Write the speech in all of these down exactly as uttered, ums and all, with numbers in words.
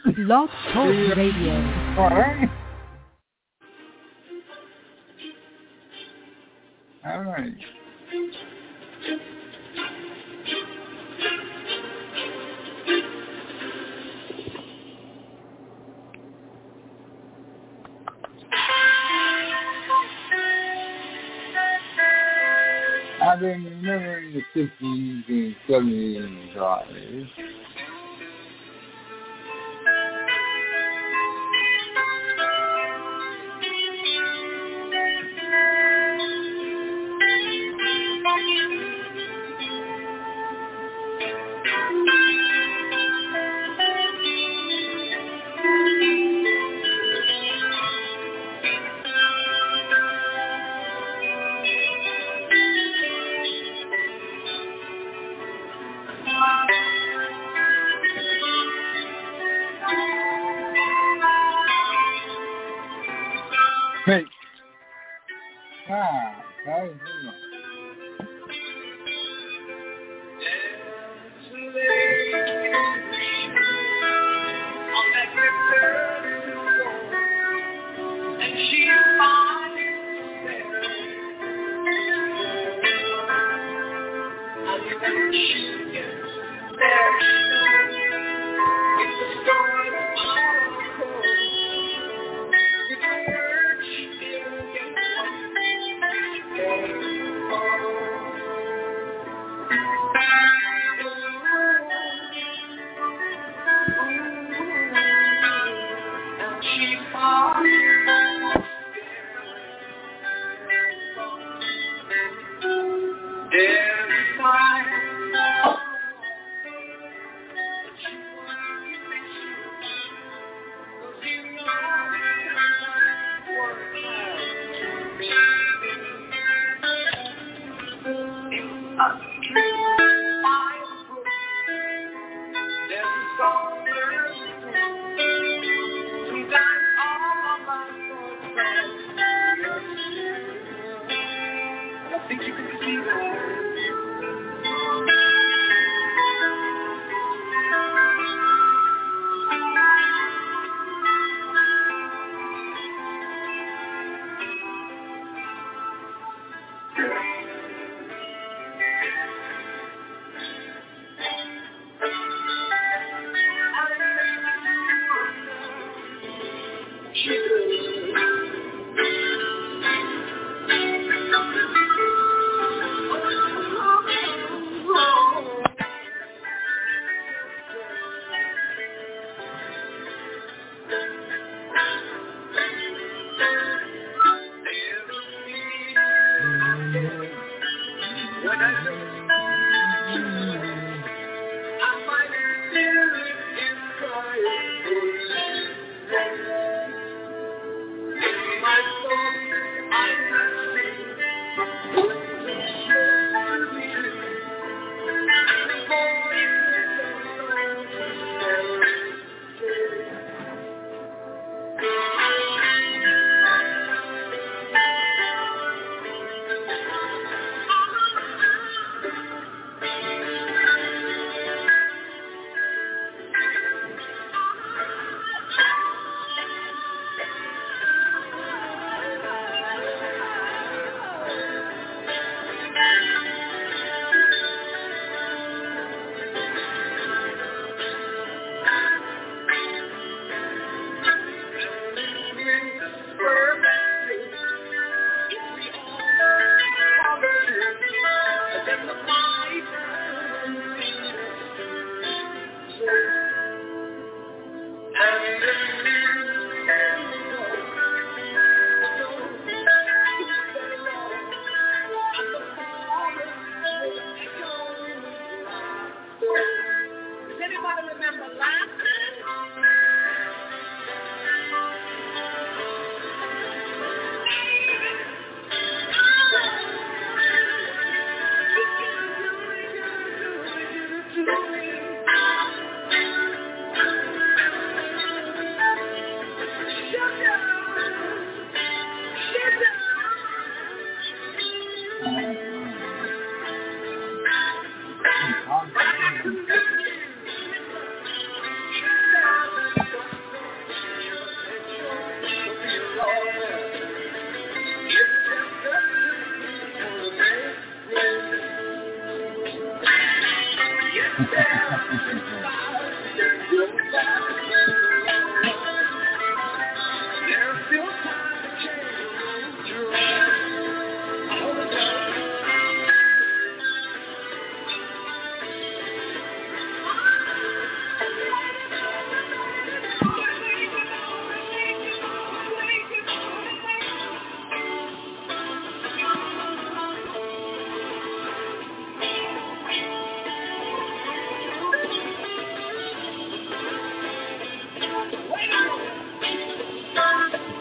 Blog Talk Radio. All right. All right. I've been remembering the sixties and seventies and drives. Hey. Ah, that was good.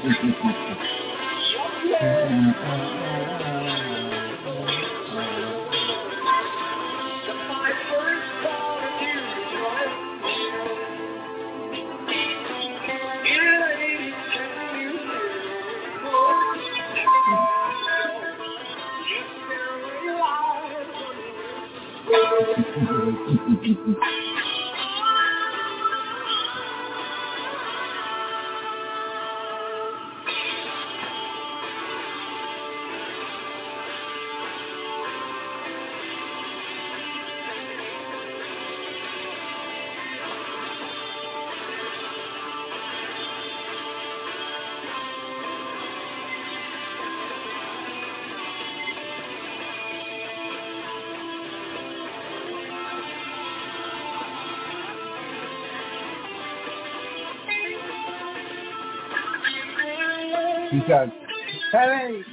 He said, hey!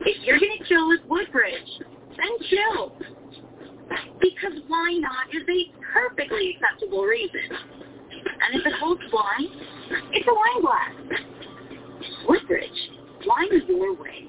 If you're going to chill with Woodbridge, then chill. Because why not is a perfectly acceptable reason. And if it holds wine, it's a wine glass. Woodbridge, wine your way.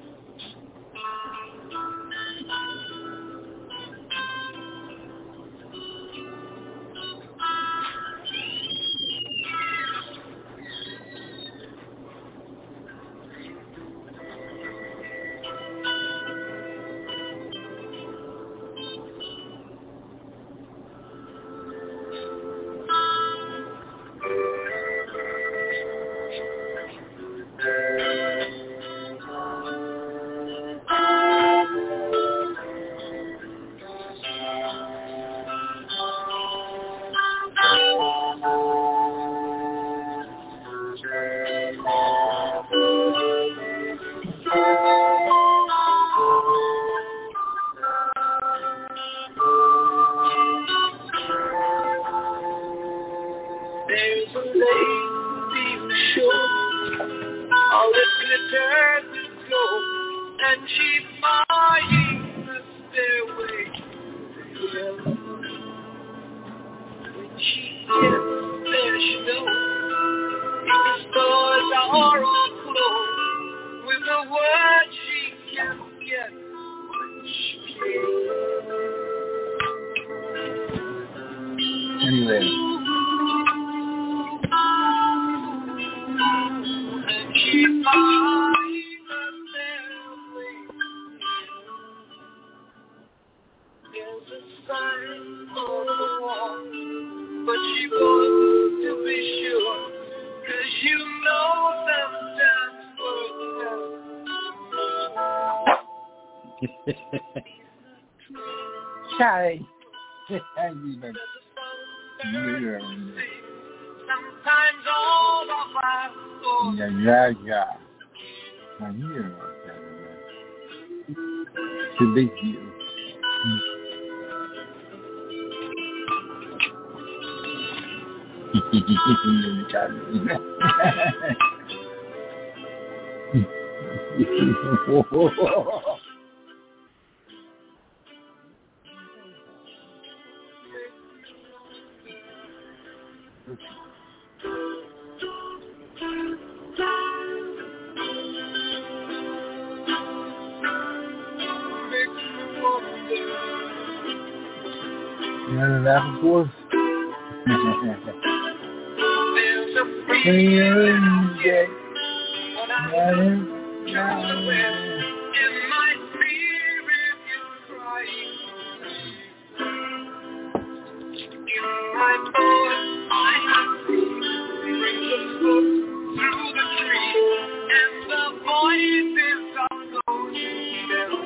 Sorry. Sometimes all the while. Yeah, yeah, yeah. I hear about that. It's a big deal. You know that before? There's a Feeling day. when I in my spirit is crying. In my thoughts I have seen rings of smoke through the trees, and the voices of those who never.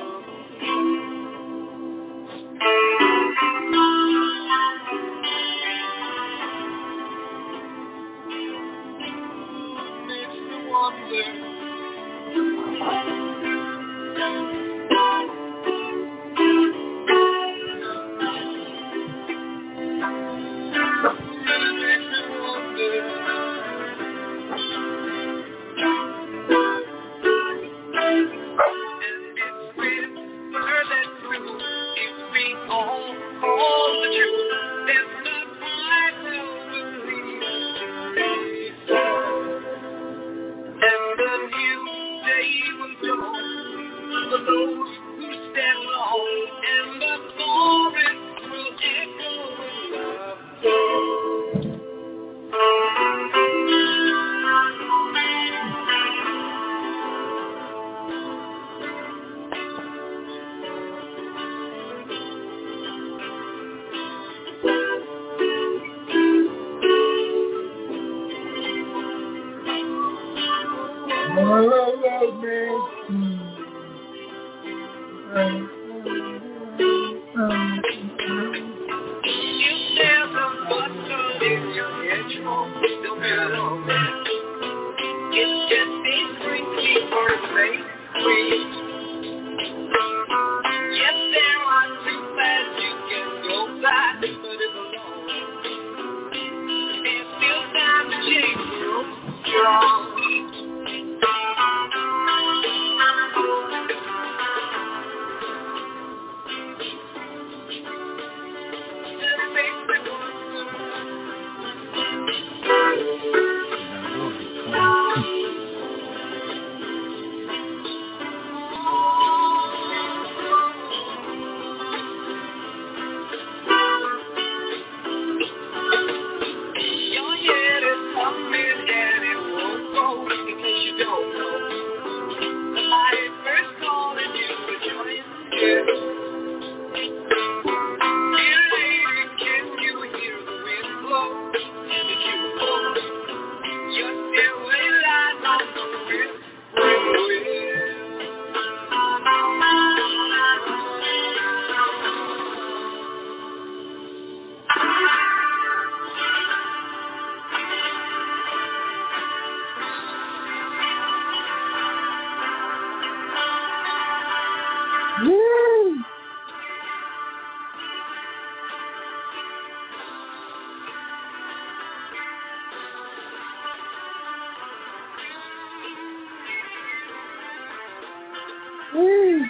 Woo.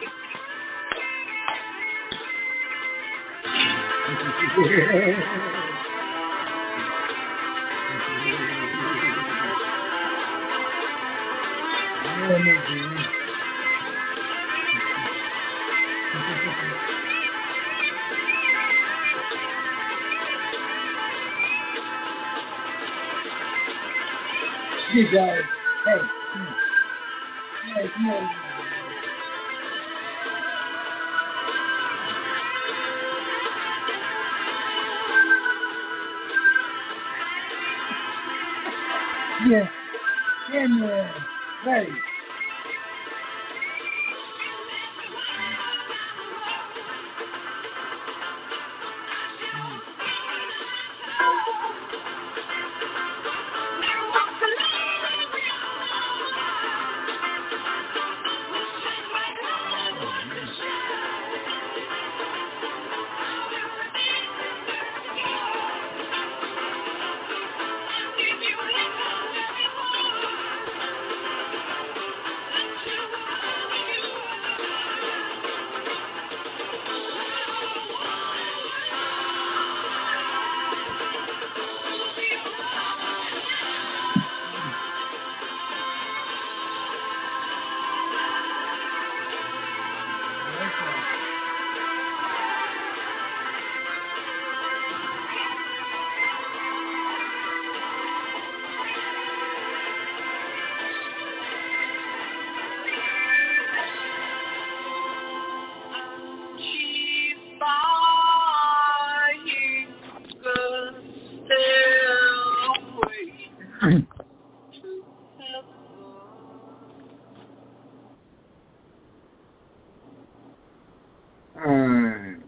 You guys, hey, hey, come on. Yeah, yeah, man, hey. Alright.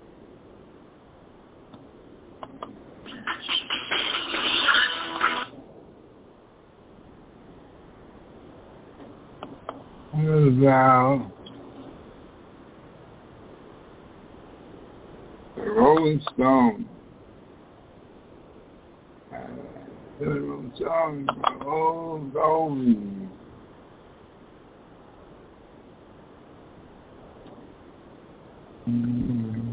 About the Rolling Stones. Uh, the Rolling Stones, oh, golden. Mm-hmm.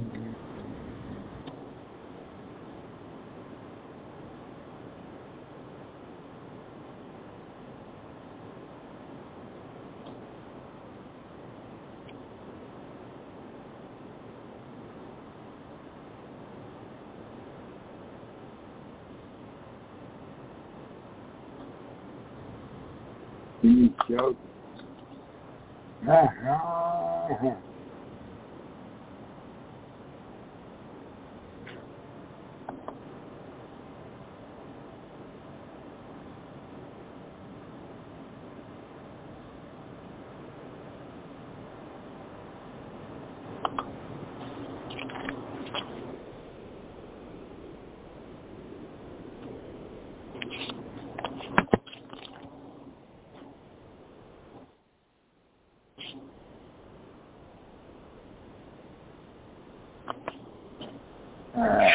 You joking. Ha ha ha. Uh,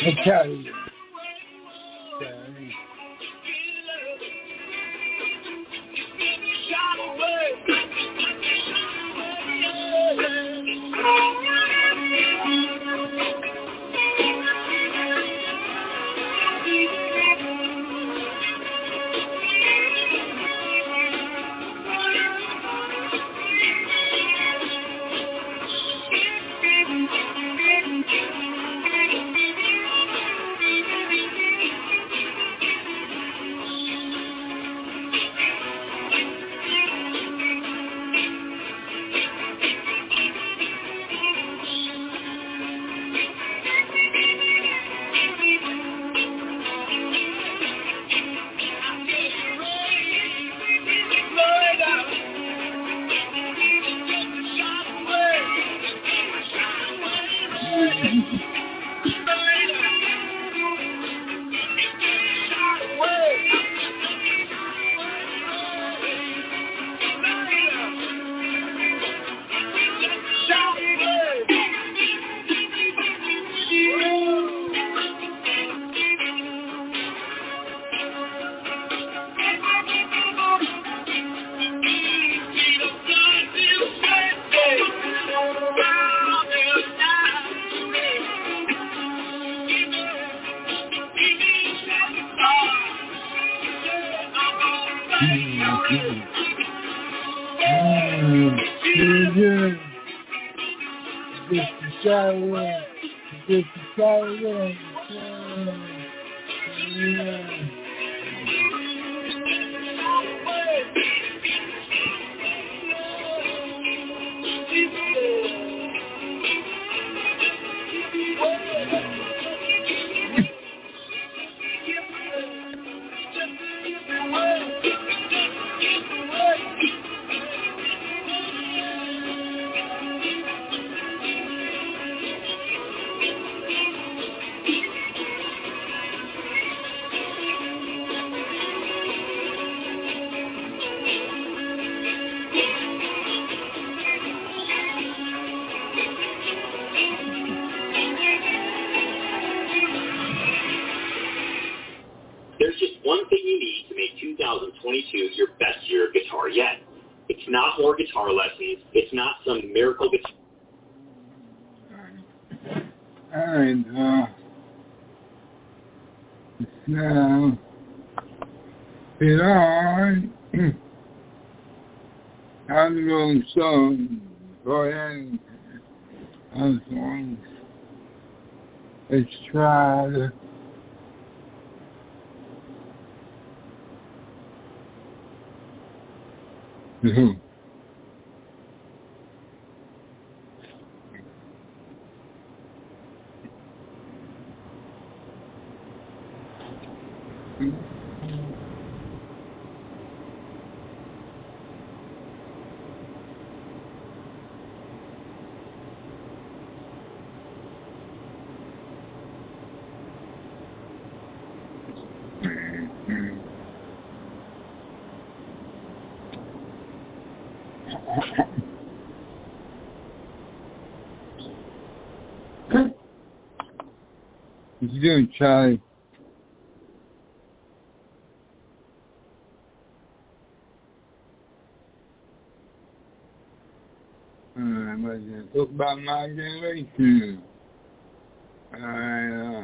Italian. Italian. Song, go ahead and songs. Let's try to do. What you doing, Charlie? I'm going to talk about my generation. I, uh,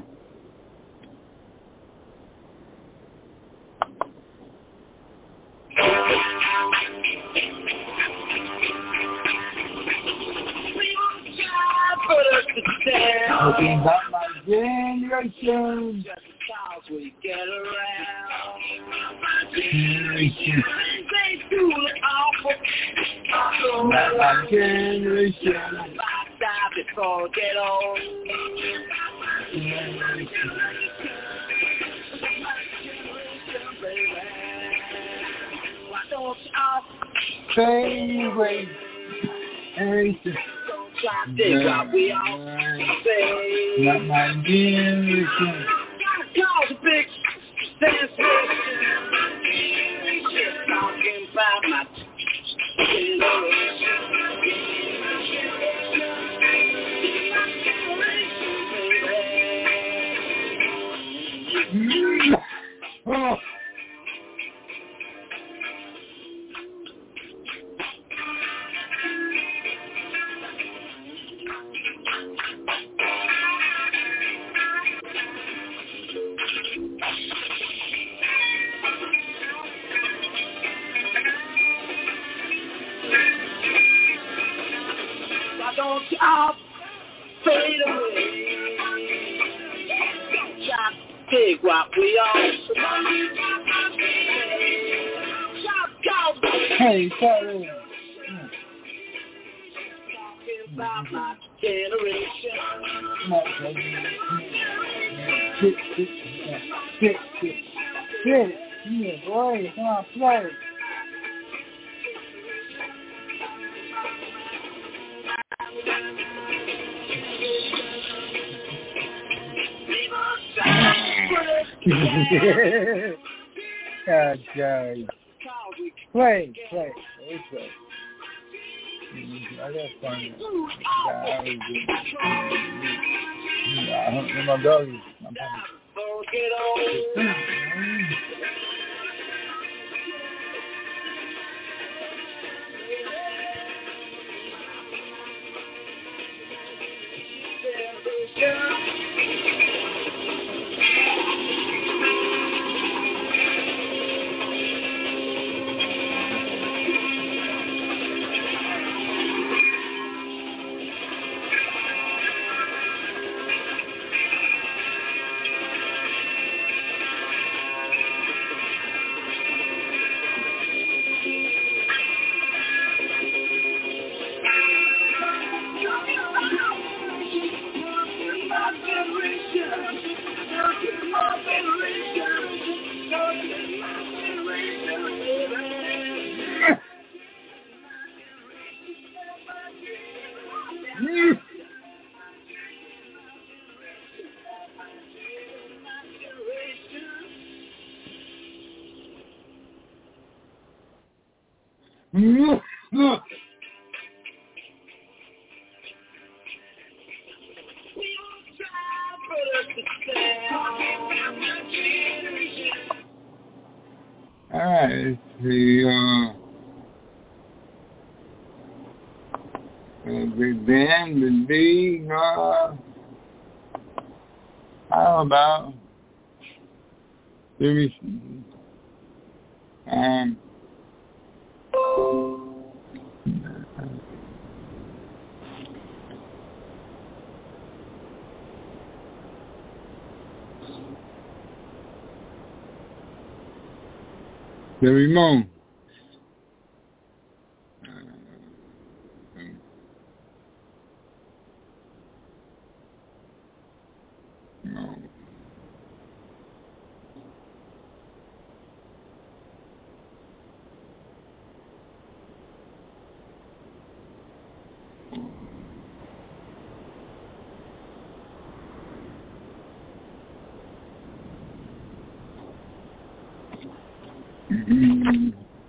talking about my generation. Just because we get around. Generation. About my generation. Before get old. Generation. Why don't you all fade away? Generation. We all say, not my generation. Cause a big sensation. Talking about my generation. Why don't I fade away? Chop, dig what we all chop, chop. Hey, sorry. Talking about my generation. Sit, sit, sit, sit, sit. Yeah, boy, come on, play. God, God. Play, play, play. I got fun. Yeah, my doggy. All right, let's see. Uh, the band, the D, uh, how about the um. The Ramon. No. Mm-hmm.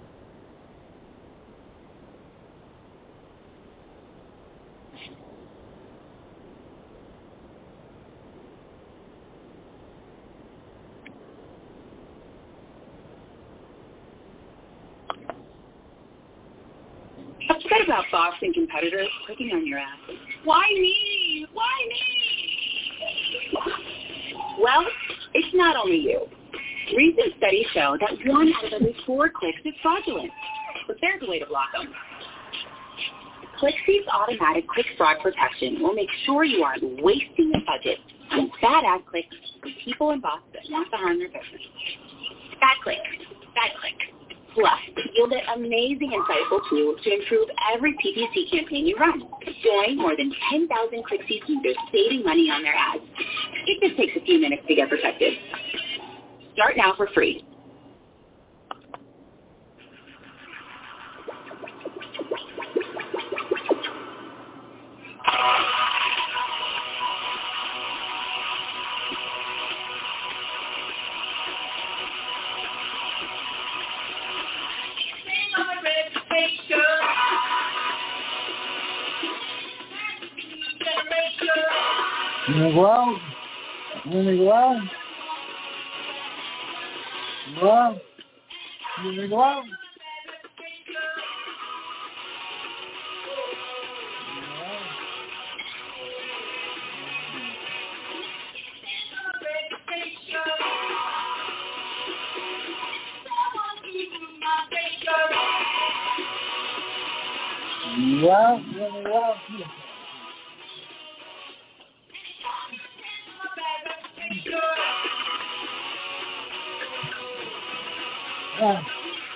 Forget about boxing competitors clicking on your ass. Why me? Why me? Well, it's not only you. Recent studies show that one out of every four clicks is fraudulent. But there's a way to block them. ClickSee's automatic click fraud protection will make sure you aren't wasting your budget on badass clicks from people in Boston want to harm their business. Bad click. Bad click. Plus, you'll get amazing, insightful tools to improve every P P C campaign you run. Join more than ten thousand ClickSee users saving money on their ads. It just takes a few minutes to get protected. Start now for free. You wanna go out? You wanna go out? Go out? You wanna go out? You out? You wanna go out? Ah.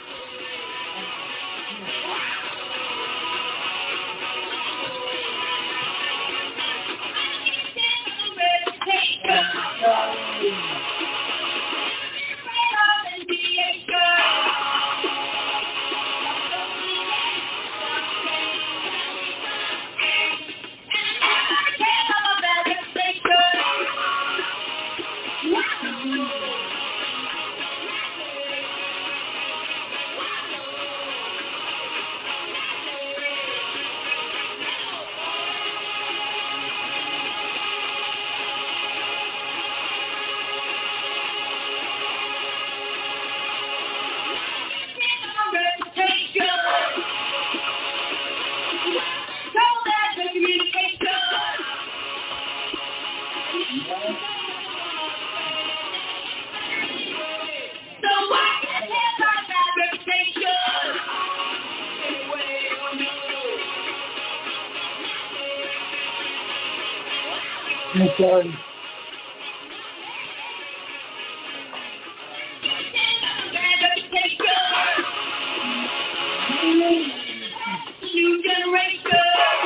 I'm sorry. New generation.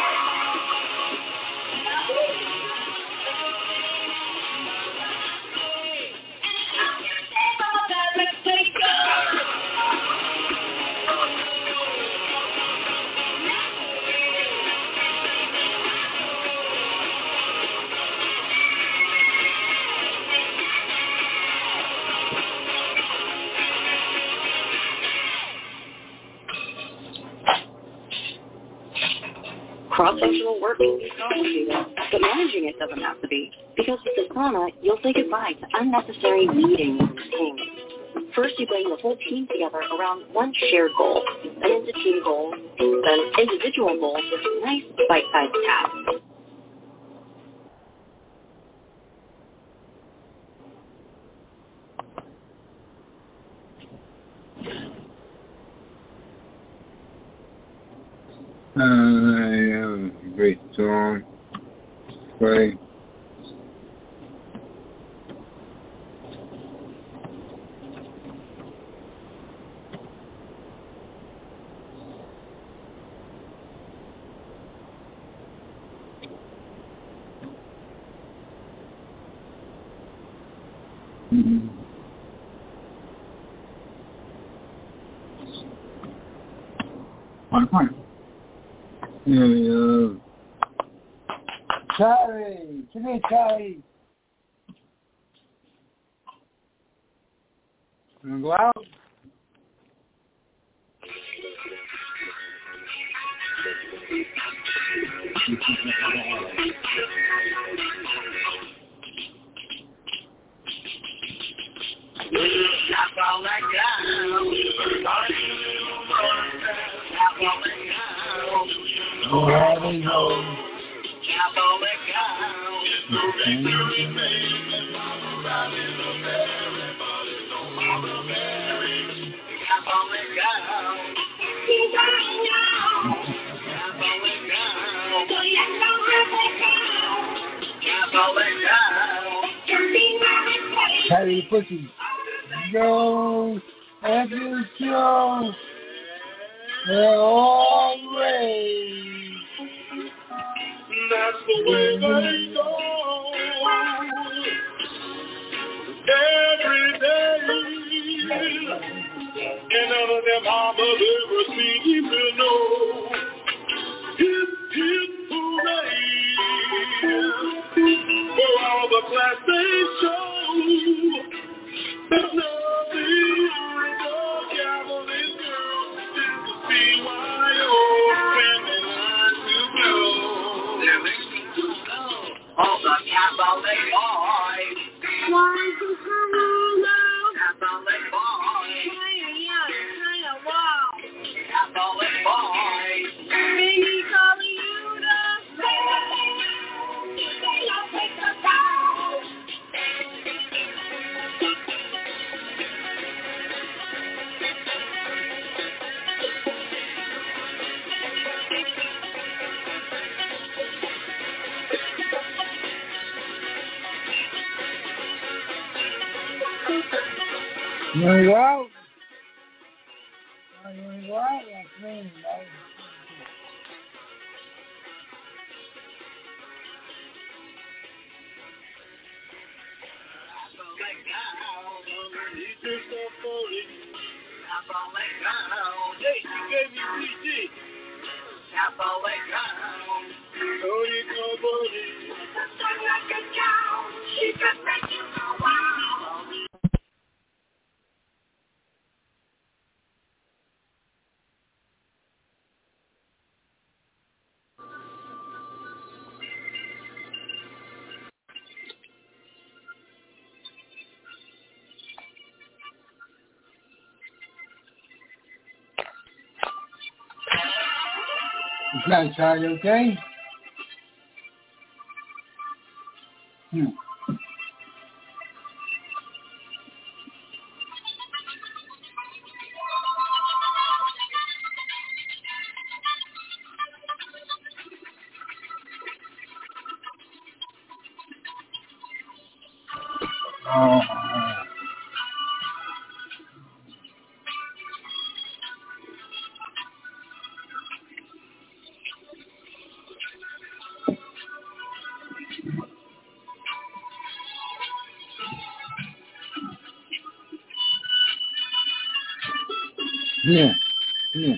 Cross-functional work can be complicated, but managing it doesn't have to be. Because with Asana, you'll say goodbye to unnecessary meetings and routines. First, you bring the whole team together around one shared goal, then into team goals, then individual goals with nice bite-sized tasks. Uh, yeah, great song. Play. Mm-hmm. Fine, fine. Yeah, yeah. Charlie! Come here, Charlie! You wanna go out? Oh, I don't know. Harry Pussy. Go at the show. They're all raised. That's the way they go. Every day. And none of them mamas ever seem to know. Hip, hip, hooray. For all the class they show. There's nothing more gavel these girls is to see why old women learn to go. They're listening to go. All the cabaret boys. Why do you come now? Cabaret boys. Cabaret boys. Baby, calling you to say I'll take the time. You wanna go out? Hey, you gave me P G. Nobody, nobody. She could make you go wild. Is that Charlie okay? Hmm. Oh. Yeah, yeah,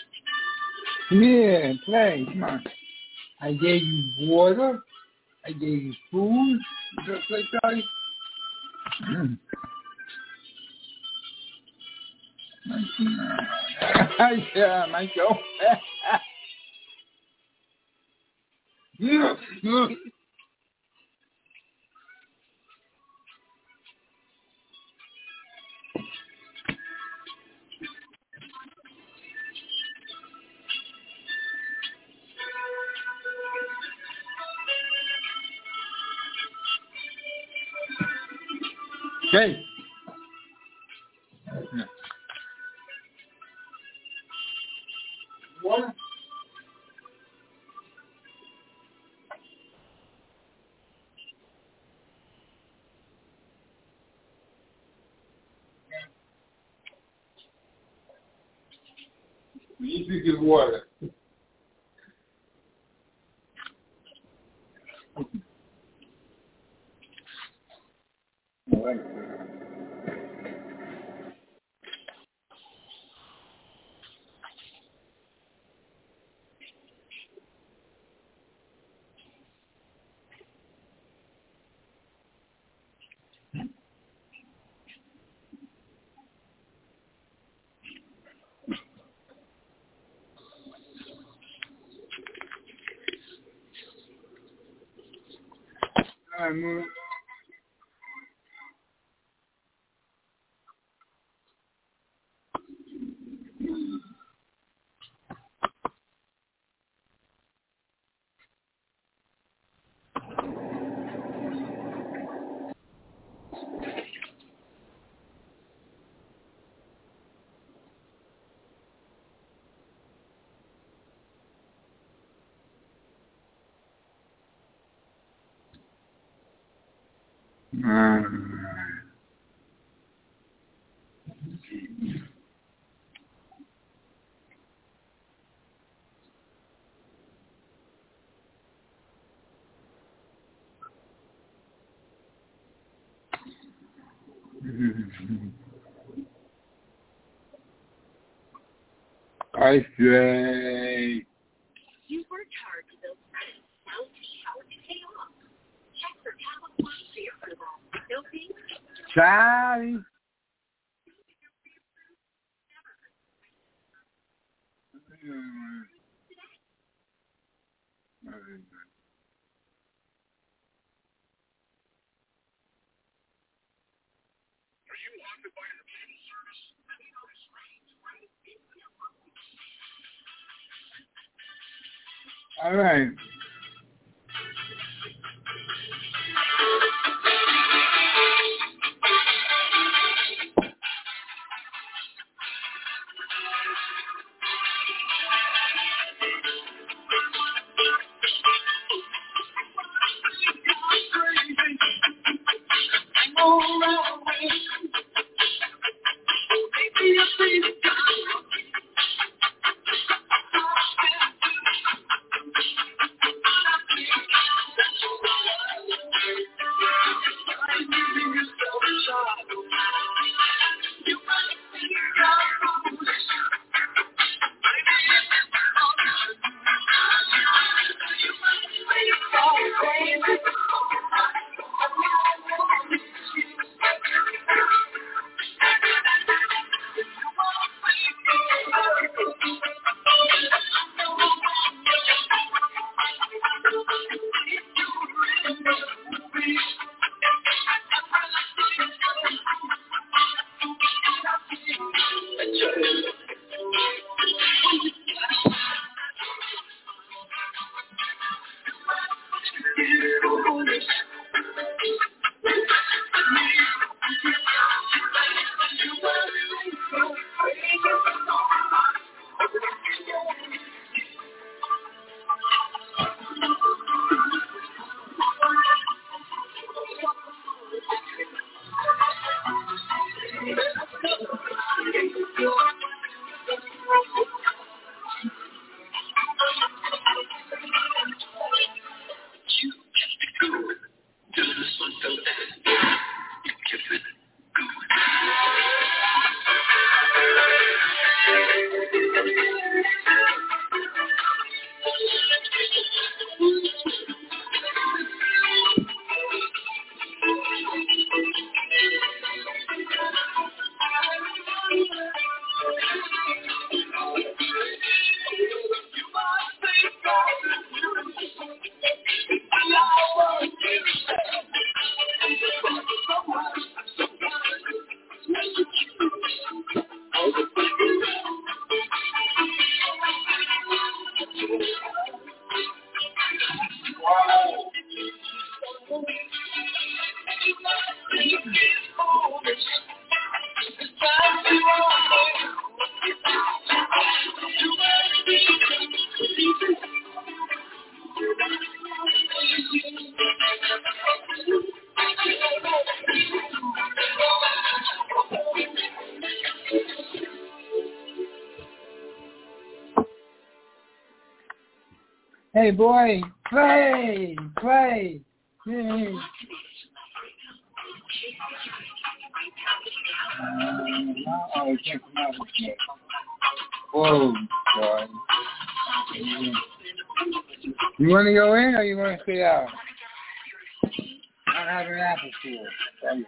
yeah, play, come on. I gave you water, I gave you food, just like that. Yeah, Michael. Okay. Yeah. What? You drink his water. All right. All right, move. Um, I say. You worked hard to build credit. Now see how it can pay off. Check for Talent One for your approval. No fee. Charlie. All right. Hey, boy, play, play. Hey. Uh, Whoa, boy. You want to go in or you want to stay out? I have an apple store.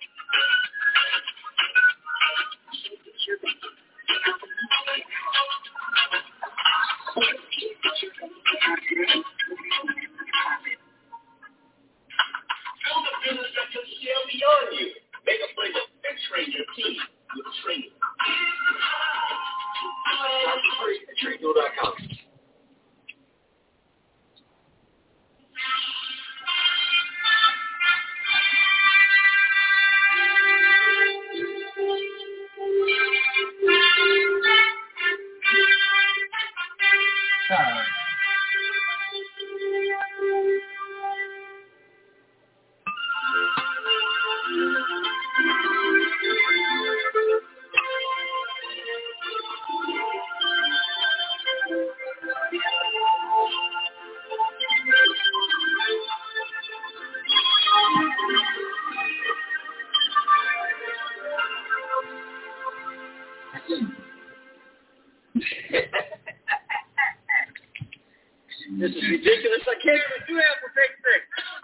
This is ridiculous. I can't even do that for big things.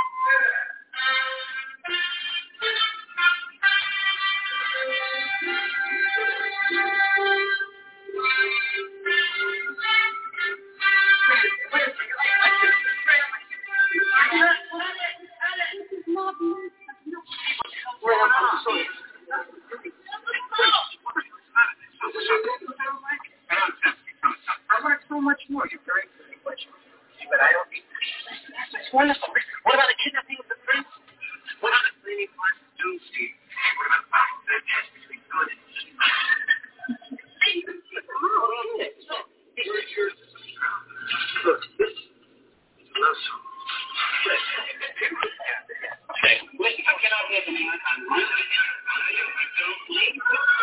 I learned so much more. You're very good. But I don't need this. It's wonderful. What about the kidnapping of the prince? What about the cleaning parts of Doom Street? What about the test between good and evil? Look, this is a love song. Okay. Wait, I cannot hear the music. I'm really don't leave.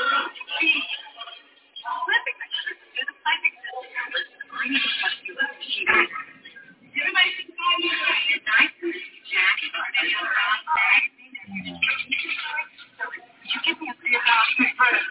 Everybody can call me a nice jacket or any other bag. You give me a few dollars for front.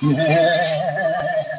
Yeah.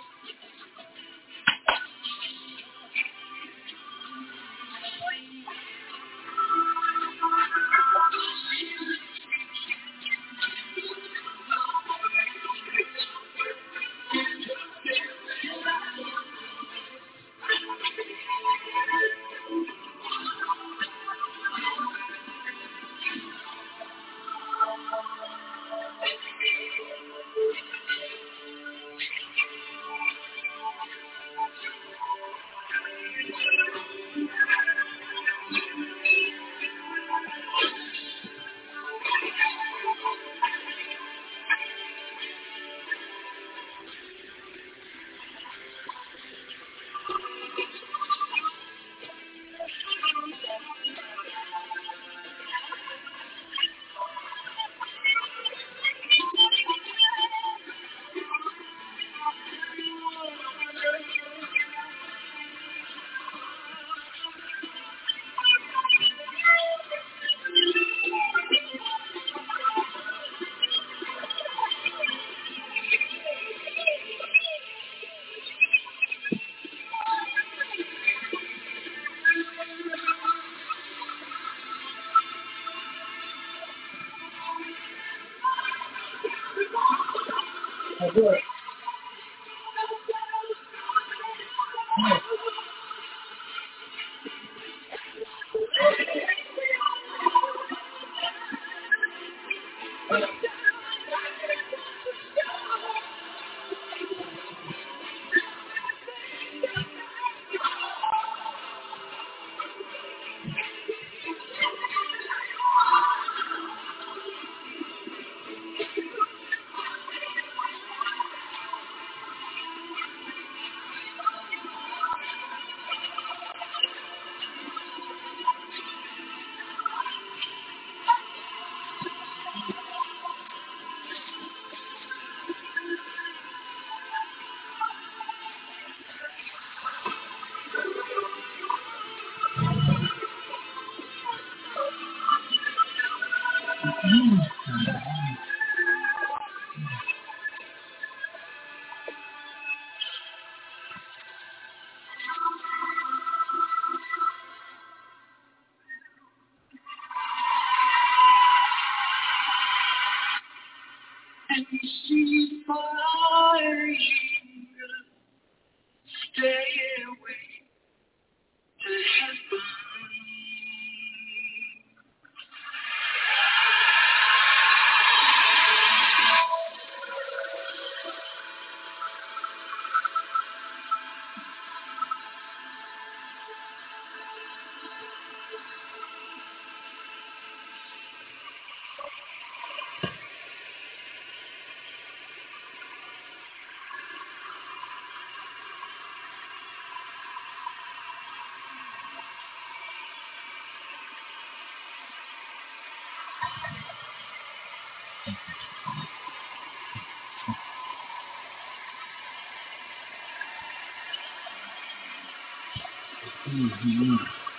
And she's flying, stay away to heaven. Mm-hmm.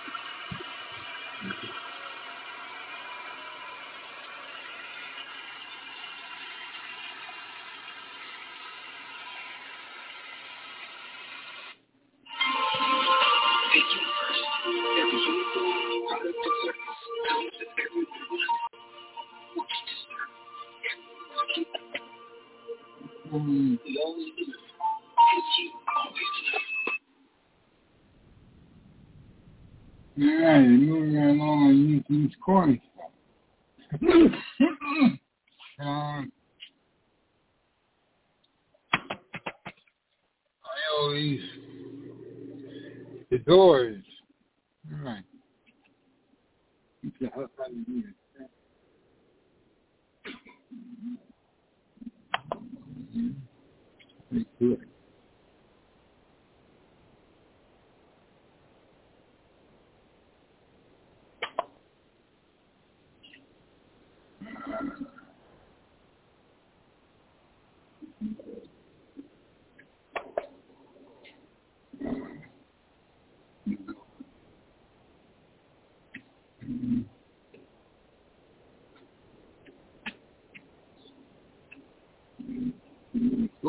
Mm. Yeah, you're moving right along underneath these corners. um, I know these, the doors. All right. Keep the hell out of here. Pretty good.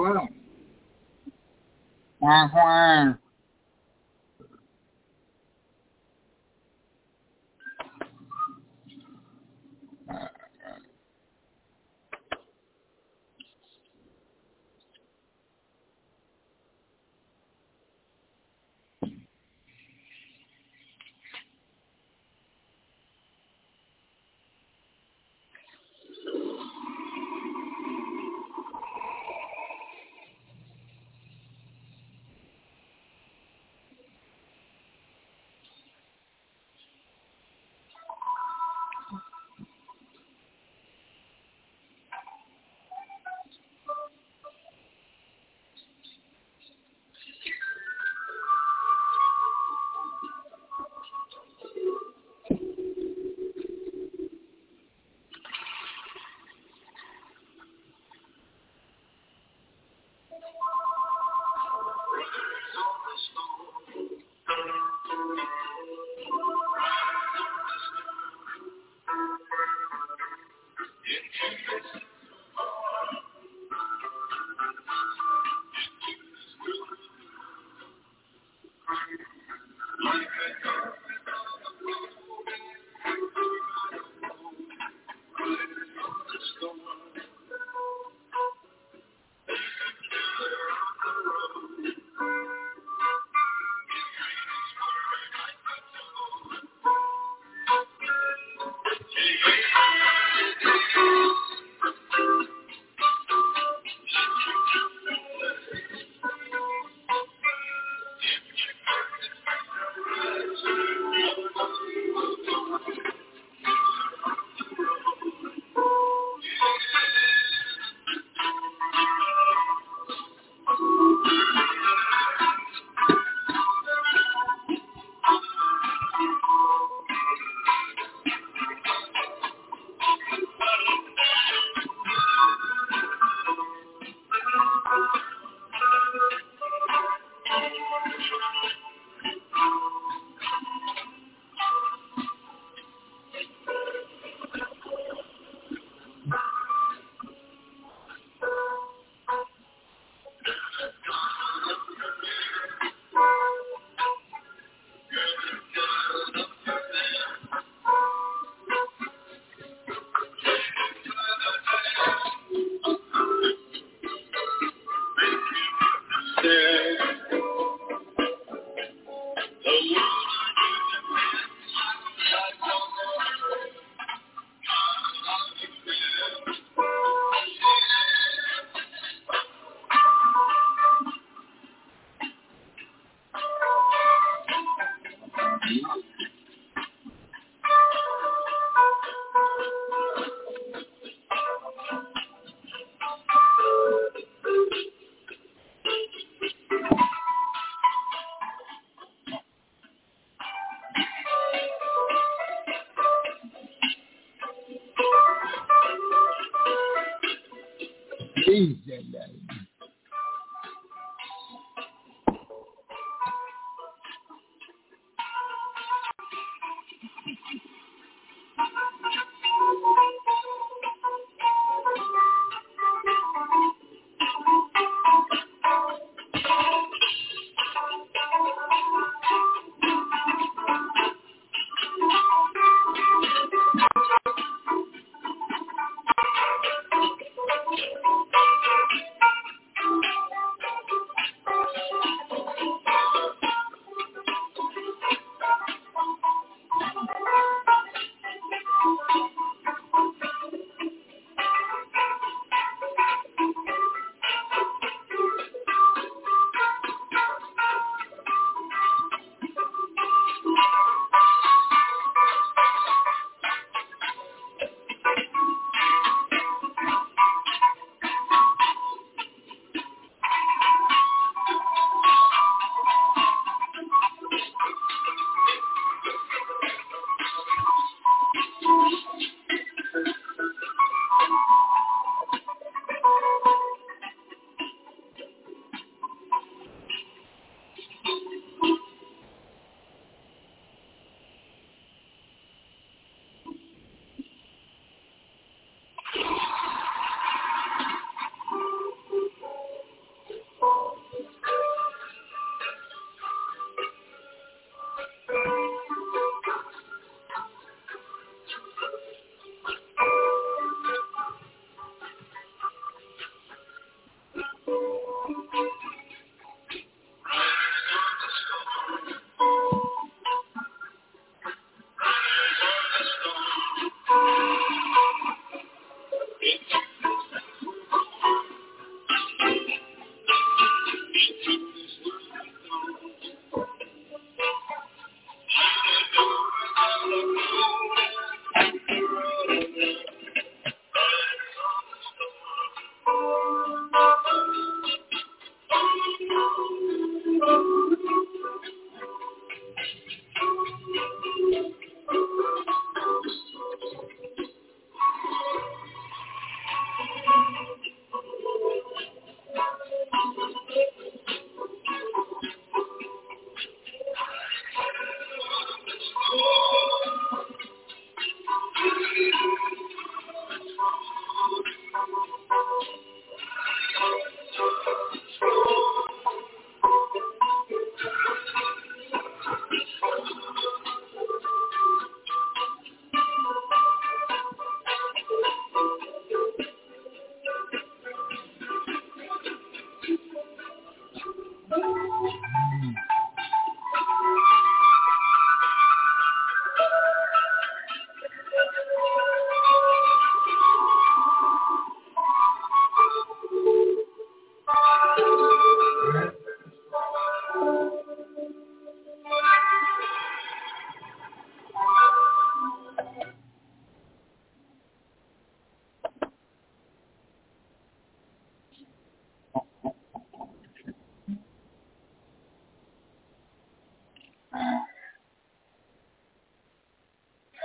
well. Wah, wah. Uh,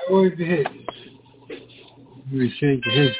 Where's the head? Let me shake the head.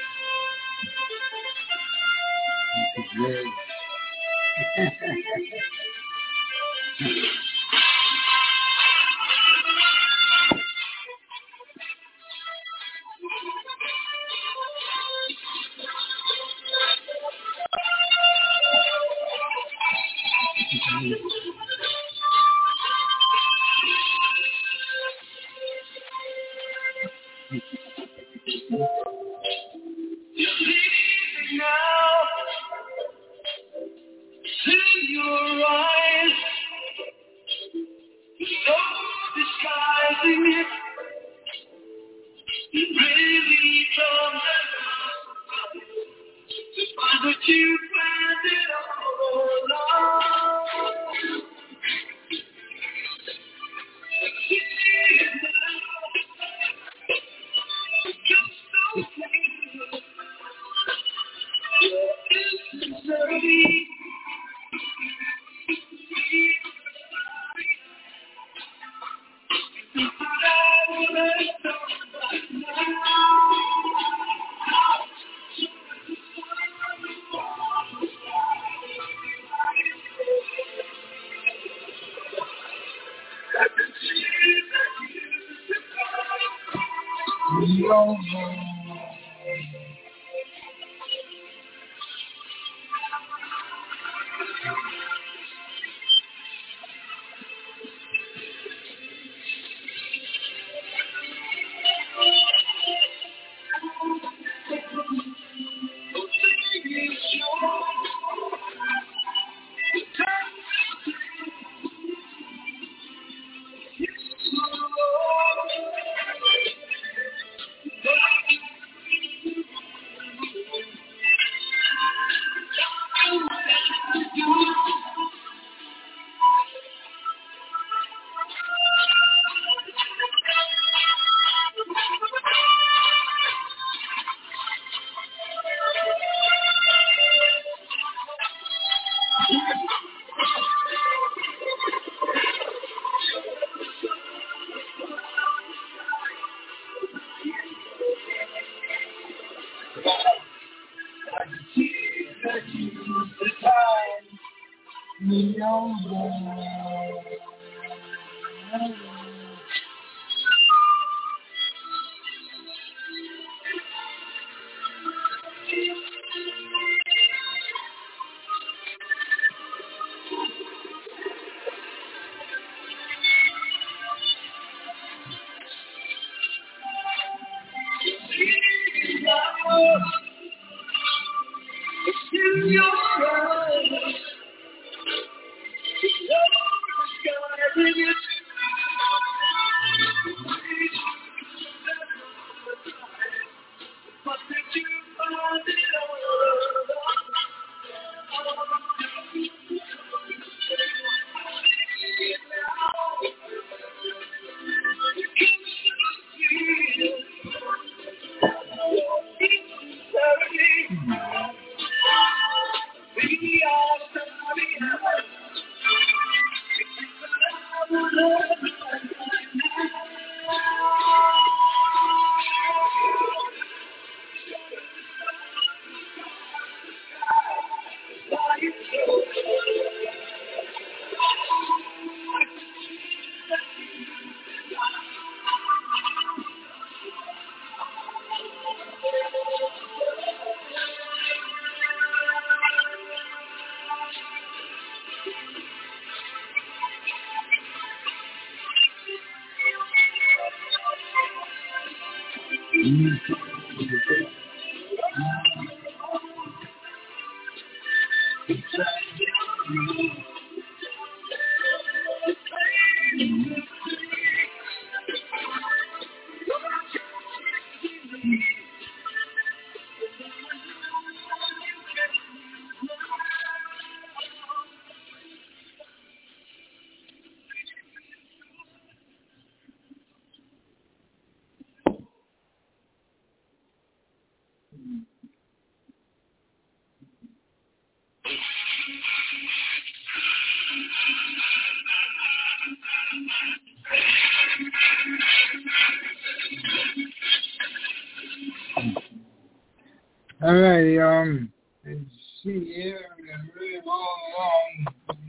All right, um, let's see here. We're really rolling along.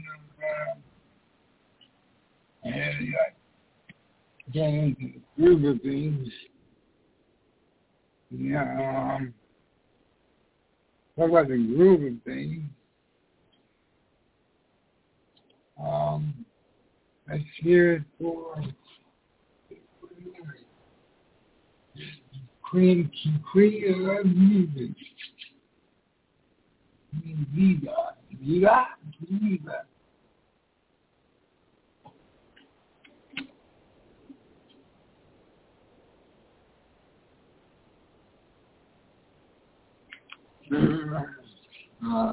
And we got getting into the groove of things. Yeah, um, talk about the groove of things. Um, let's hear it for Queen Queen of Music. Viva, Viva, Viva. Uh,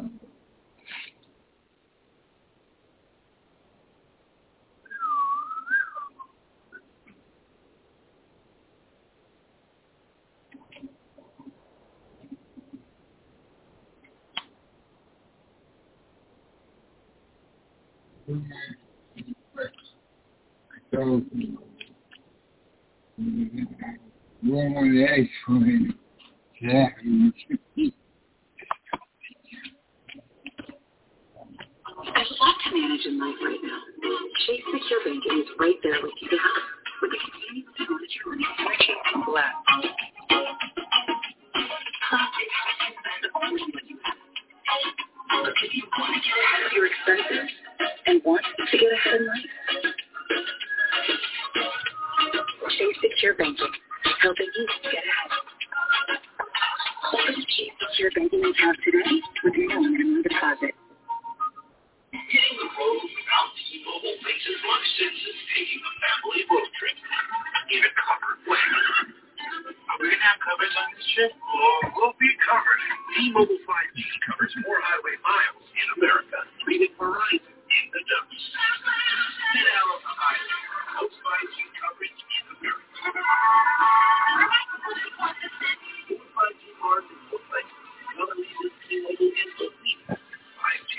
So, one of the excellent, yeah. There's a lot to manage in life right now. Chase Secure Banking is right there with you to help. With the convenience to go to your reaching people out. Plus, it helps you spend only what you have. But if you want to get ahead of your expenses and want to get ahead in life, Chase Secure Banking, helping you get ahead. Open a Chase Secure Banking account today with no minimum deposit. Hitting the road without T-Mobile makes as much sense as taking a family road trip in a covered wagon. Are we going to have coverage on this trip? Oh, we'll be covered. T-Mobile five G covers more highway miles in America, leaving Verizon in the dust. ten hours of highway, most five G coverage in America. More five G bars in more places. Another reason T-Mobile is the leader five G.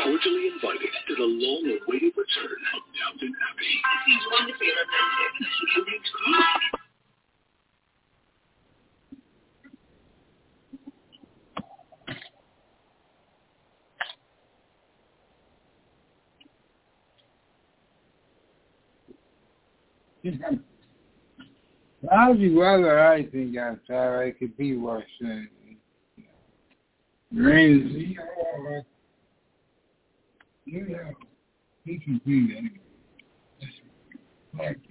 cordially invited to the long-awaited return of Downton Abbey. He's wonderfully romantic. Lousy weather, I think, outside. It could be worse than rain. You know, he can do that. Like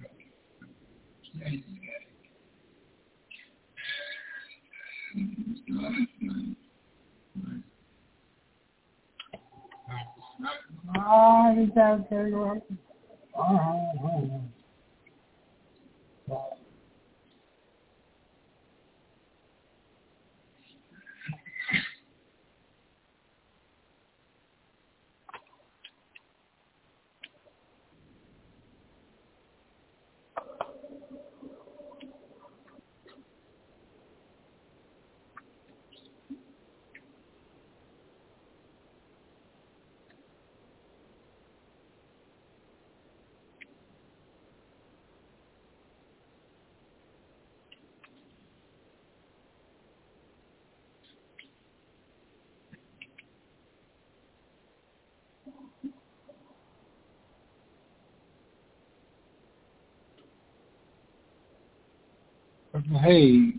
Ah, is that very well? Oh, hey,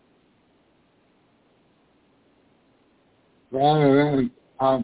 rather, um,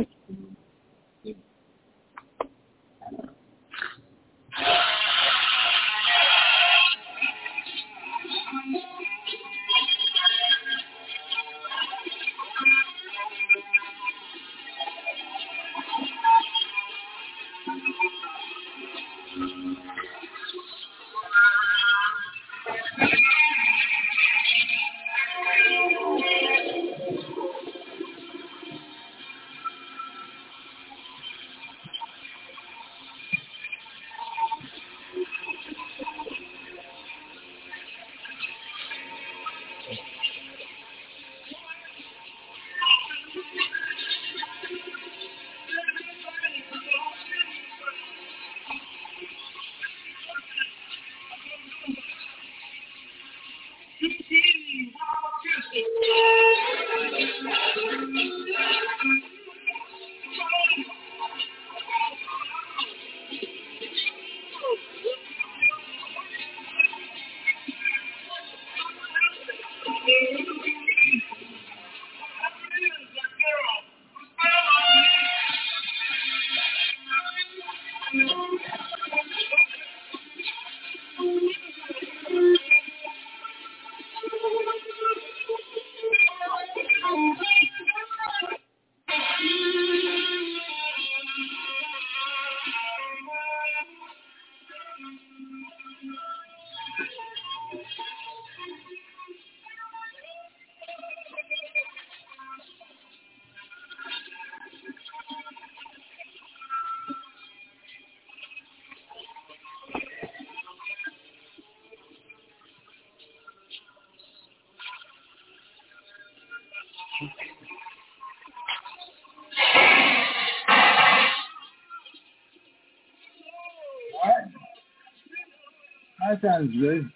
that sounds good.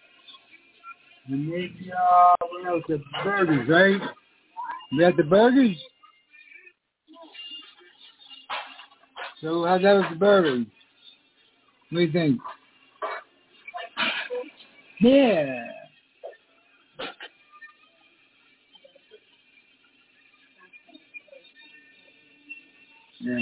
And maybe, uh, what else? The burgers, right? You got the burgers? So how's that with the burgers? What do you think? Yeah. Yeah.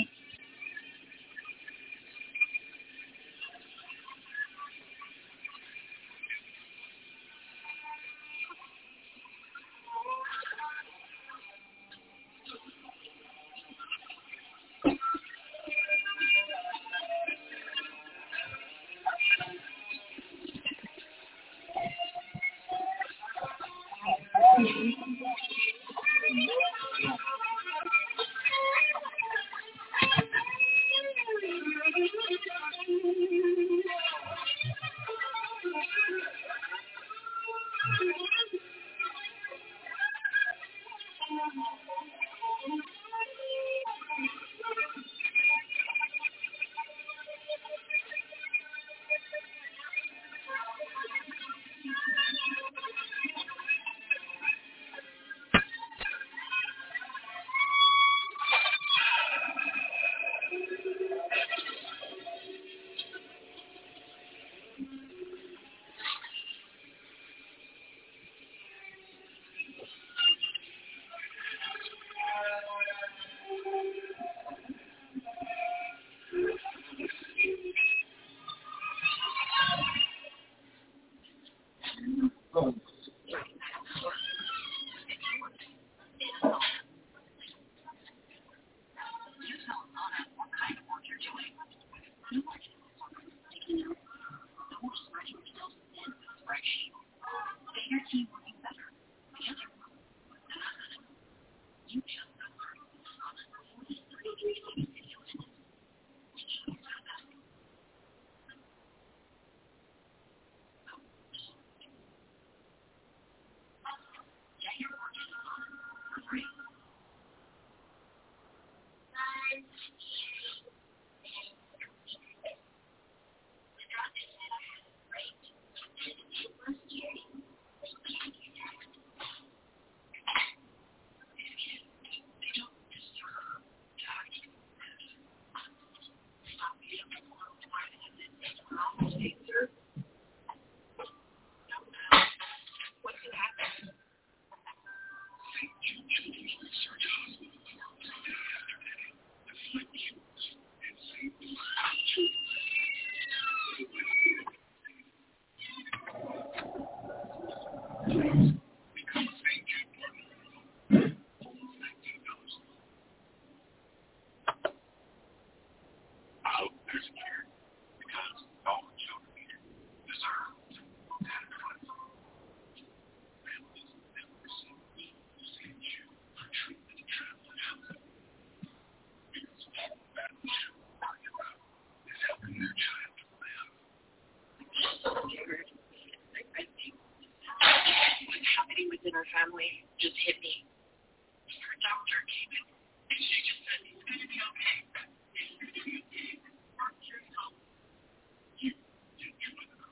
Our family just hit me. Her doctor came in and she just said he's going to be okay. He's going to be okay. Work yourself. You, you, you would know.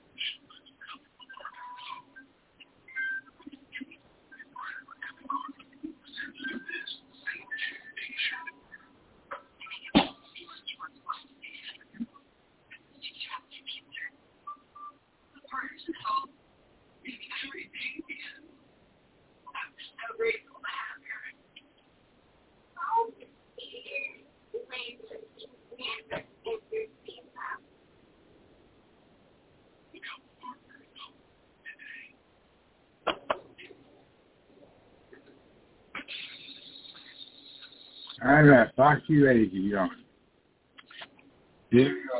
So grateful to have her. Oh, I got Foxy Lazy on. Here we go.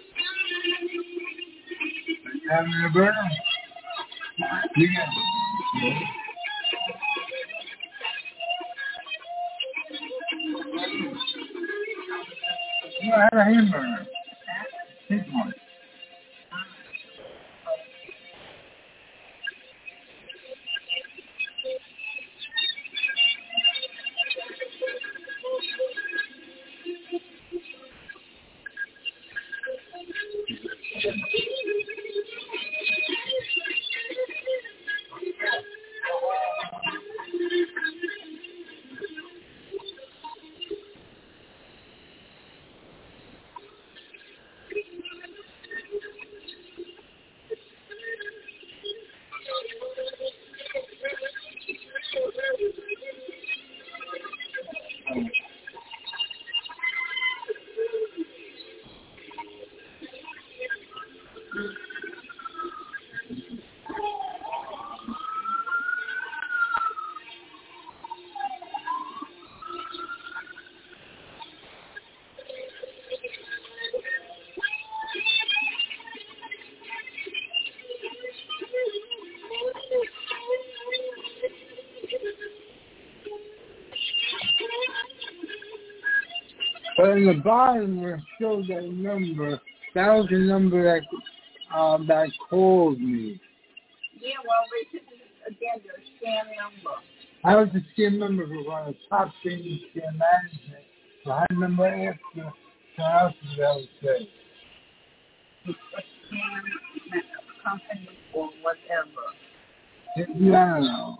Having a burner? You got No, I had a hamburger. Take one. But in the bottom where it showed that number, that was the number that um, that called me. Yeah, well, this is, again, their scam number. I was the scam number for one of the top things in scam management. So I remember after the house is that was say. It's a scam company or whatever. Yeah, I don't know.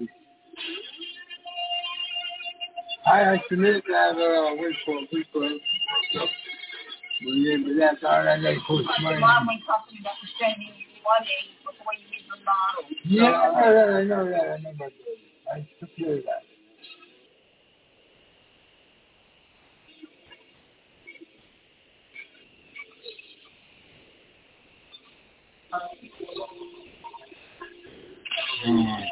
I actually did have a week for a week for it. Yeah, but that's all I got to cost money. The modeling company that was sending you money before you did the model. Yeah, I know that. I know that. I know about that. I took care of that. Mm.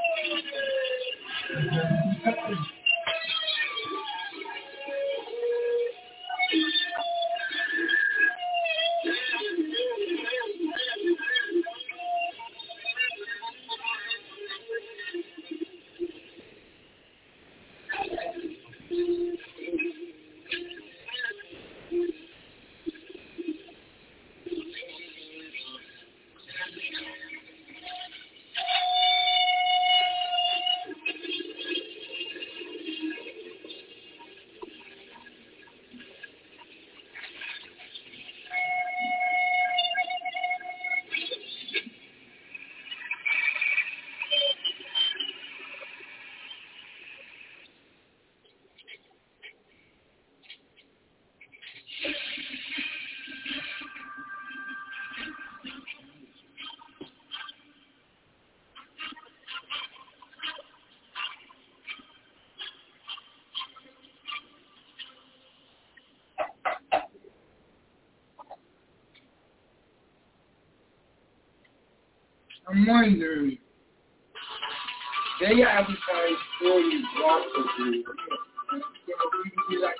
I'm wondering, they advertise forty blocks of you. You know, we can be like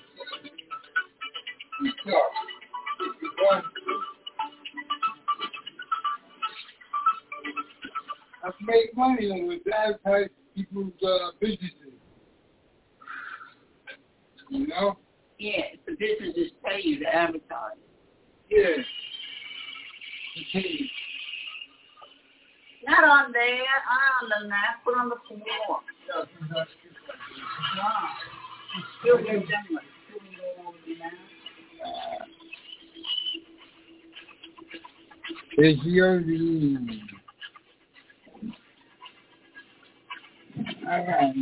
yourself. If you want to. I can make money on it. Advertise people's uh, businesses. You know? Yeah, the businesses pay you to advertise. Yeah. You can. Not on there, on the mat, put on the floor. No. It's still your demo. Still go on the mat. It's your dream. All right.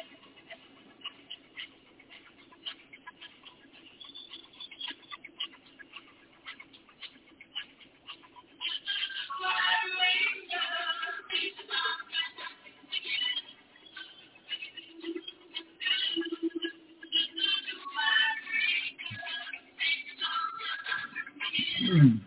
Hmm.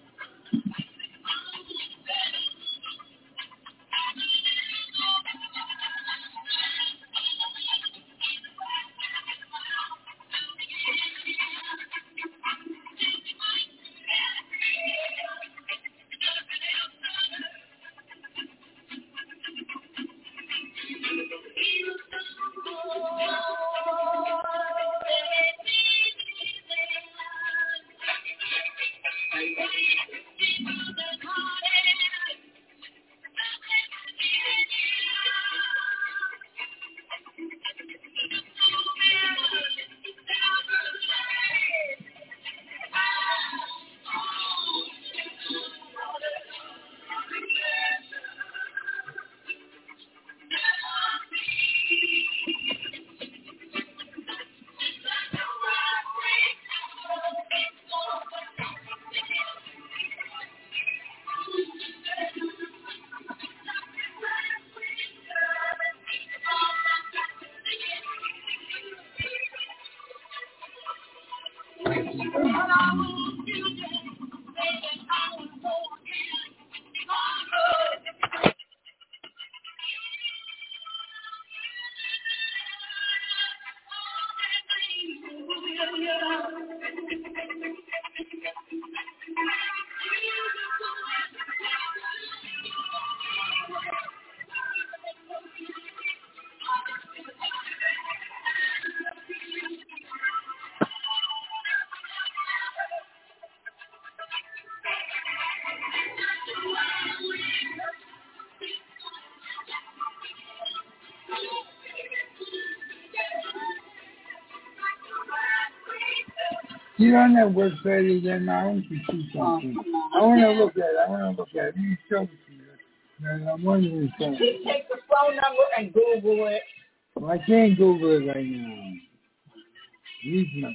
You don't have work better than I want to see something. I want to look at it. I want to look at it. You show it to you. And I'm wondering something. You take the phone number and Google it. Well, I can't Google it right now. Use my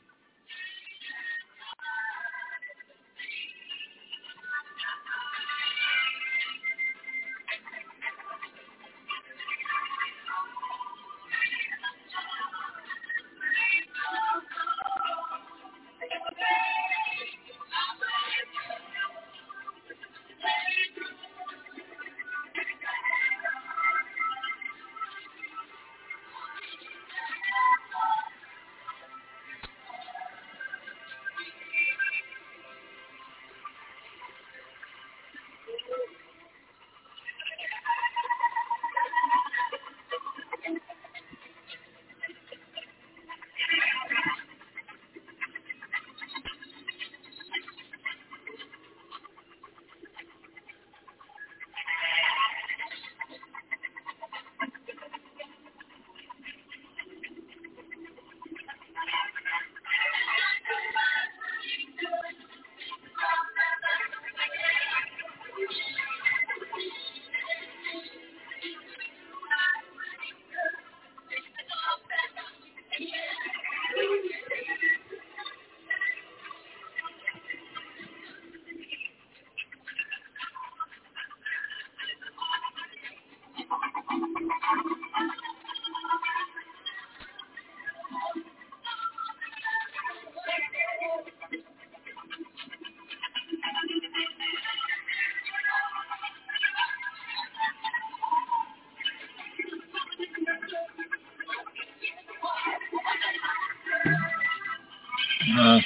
Uh,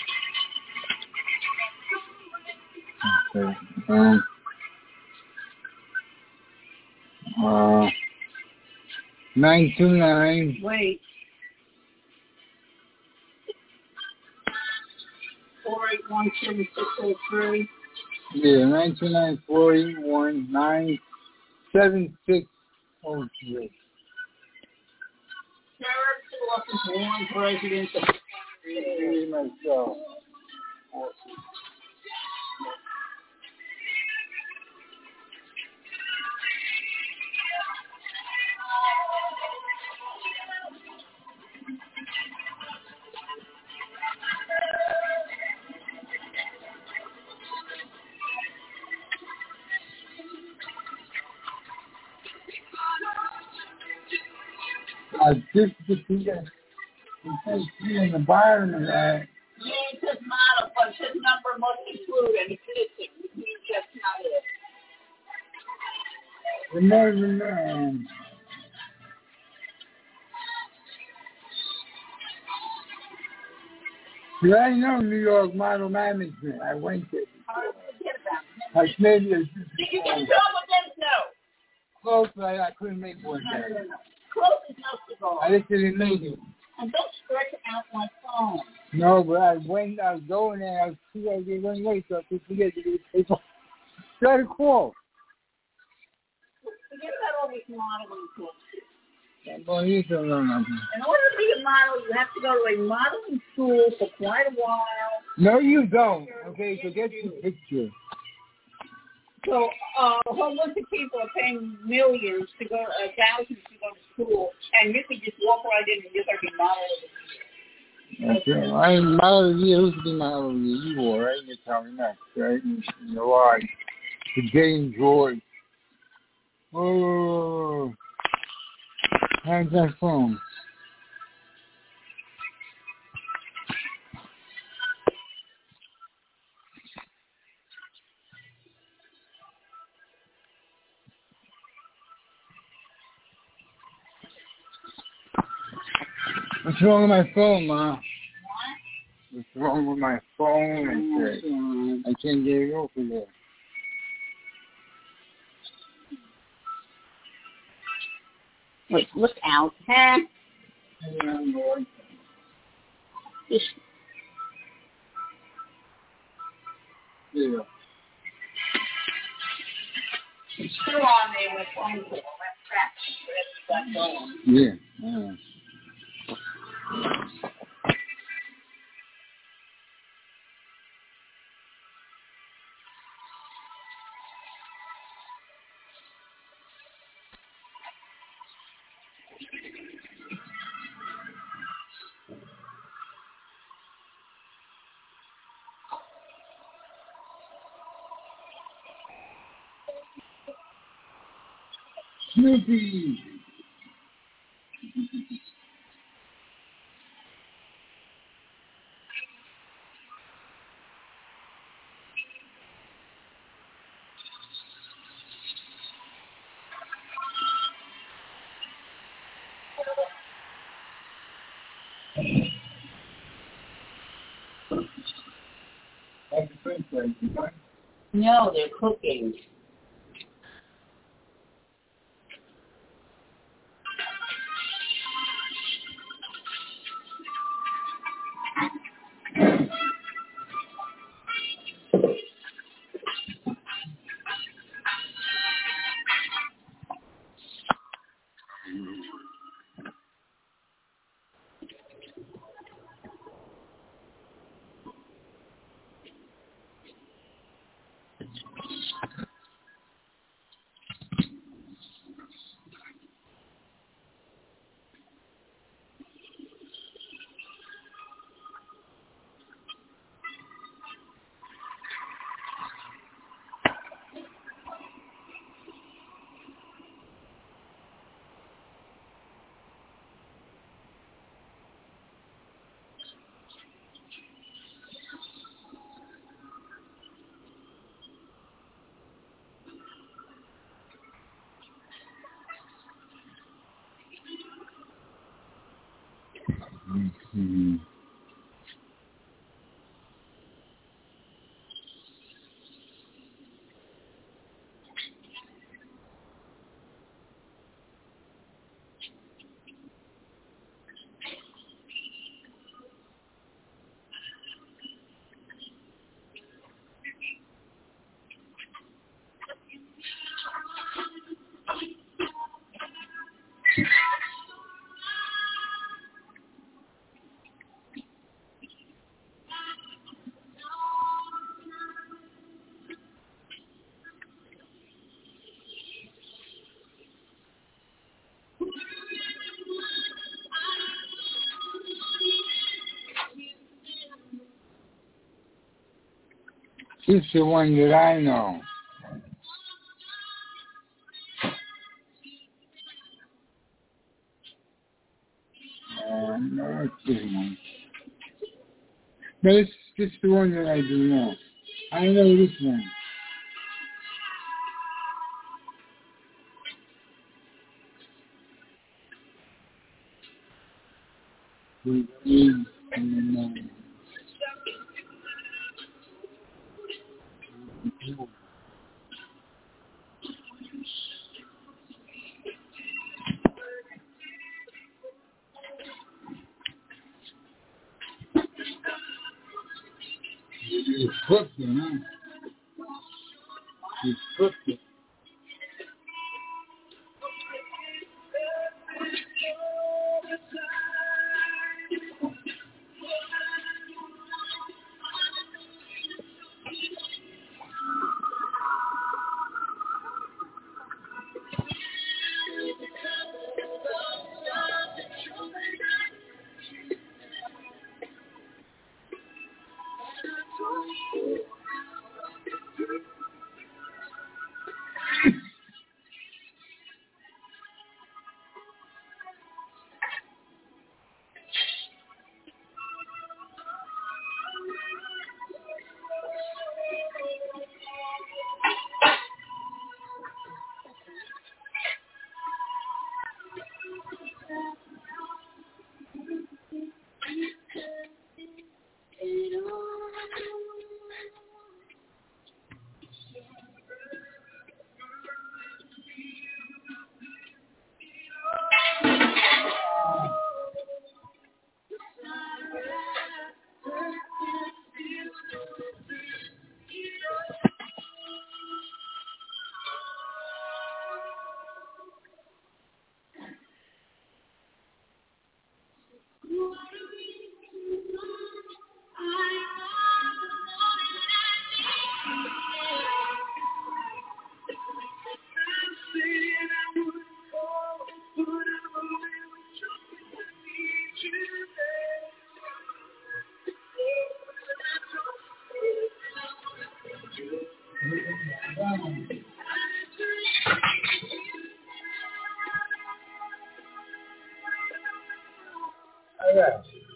okay. Um, uh, nine two nine. Wait. Four eight one seven six zero three. Yeah, nine two nine four eight one nine seven six zero three. Sheriff's office, one president of Me, myself. Uh, this is the see in the bottom of that. Yeah, it says model, but it says number must include, and it's missing. That's not it. Remember, man. See, I know New York Model Management. I went there. Like maybe it's just Did you get a job with them? No. close, but I, I couldn't make one day. No, no, no. Close enough to go. I just didn't make it. And don't stretch out my phone. No, but I went, I was going there, I was too I was running late, so I could forget to do it. Try to call. Forget about all these modeling courses. I'm going to use them on nothing. In order to be a model, you have to go to a modeling school for quite a while. No, you don't. Okay, so get the picture. So uh, a whole bunch of people are paying millions to go, uh, thousands to go to school, and you can just walk right in and you're going to be modeling. That's right. I ain't model of the year. Who's the model of the year? You were, right? You tell me next, right? You know why? The James George. Oh, how's that phone? What's wrong with my phone, Ma? What's wrong with my phone? I said. I can't get it open there. Wait, look out. Huh? Just... Yeah. It's still on there with phone call. That's crap. Yeah. Yeah. Snoopy! No, they're cooking. Mm-hmm. She's the one that I know. Uh, no, it's this one. But it's just the one that I do know. I know this one. Mm-hmm. It's cooked, you know. It's cooked. All right.